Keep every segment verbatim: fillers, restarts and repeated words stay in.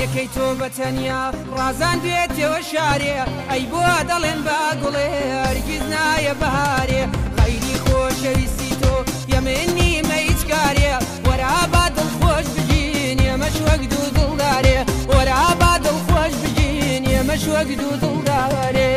جوانەکەی تۆ بەتەنیا ڕازان بێتەوە شارێ ئەی بۆ دەڵێن باگوڵێ هەرگیز نایە بەهارێ غەیری خۆشەویستی تۆ یەمنی مەیچ کارێ وەرا با دڵخۆش بگین ئێمەش وەک دوو دڵدارێ وەرا با دڵخۆش بگین ئێمەش وەک دوو دڵدارێ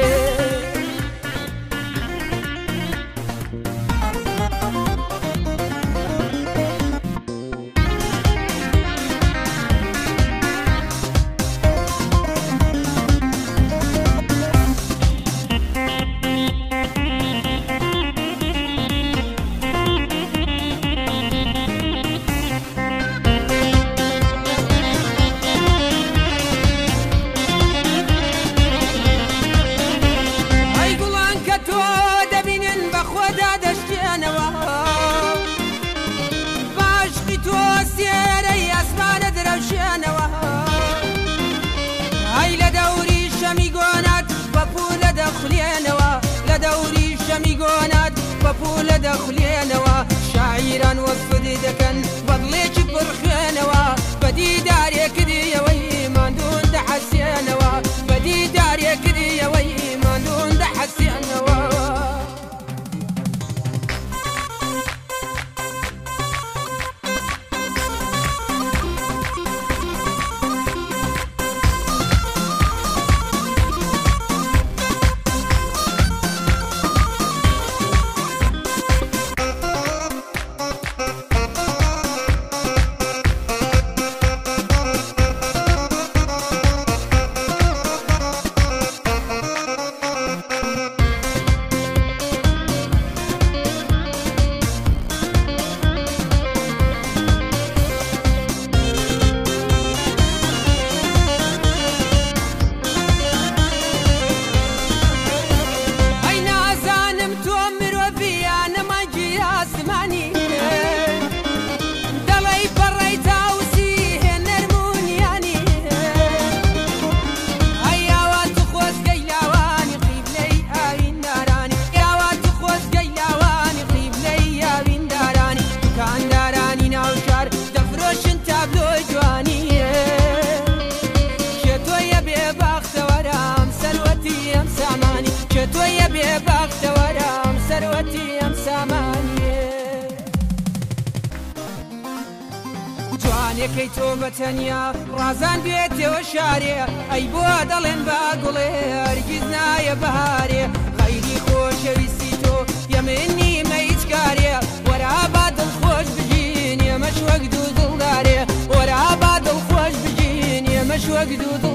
میگۆنات بەپولە دەخولێنەوە شاعیران وەفدی دەکەن بەدڵێکی پڕخێنەوە بەدیدارێکردیەوەی ماندوون دەحەسێنەوە بەدیدارێکردیەوەی ماندوون دەحەسێنەوە تۆیە بێباختەوەرام سەروەتی ئەم سامانیێ جوانەکەی تۆ بەتەنیا ڕازان بێتەوە شارێ ئەی بۆ دەڵێن باگوڵێ هەرگیز نایە بەهارێ غەیری خۆشەویستی تۆ یەمنی مەیچ کارێ وەرا با دڵخۆش بگین ئێمەش وەک دوو دڵدارێ وەرا با دڵخۆش بگین ئێمەش وەک دوو دڵ